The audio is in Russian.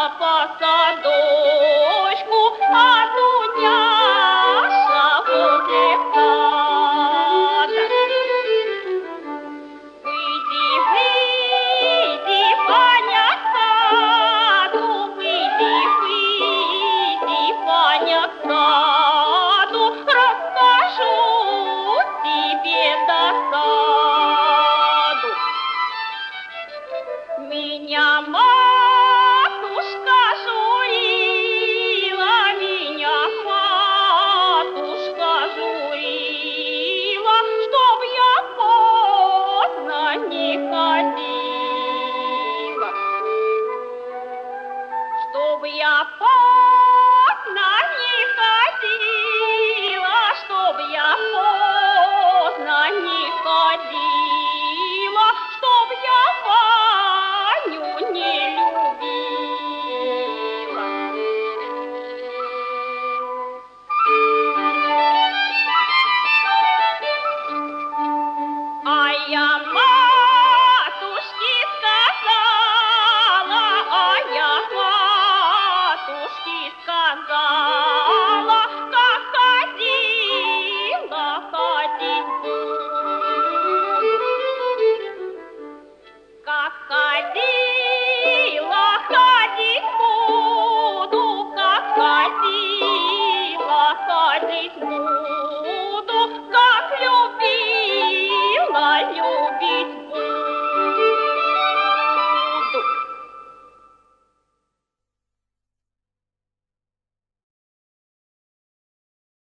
по садочку, а Дуняша возле сада. Выйди, выйди, Ваня, к саду, выйди, выйди, Ваня, к саду, расскажу тебе досаду. Меня матушка журила, меня матушка журила, чтоб я поздно не ходила, чтоб я поздно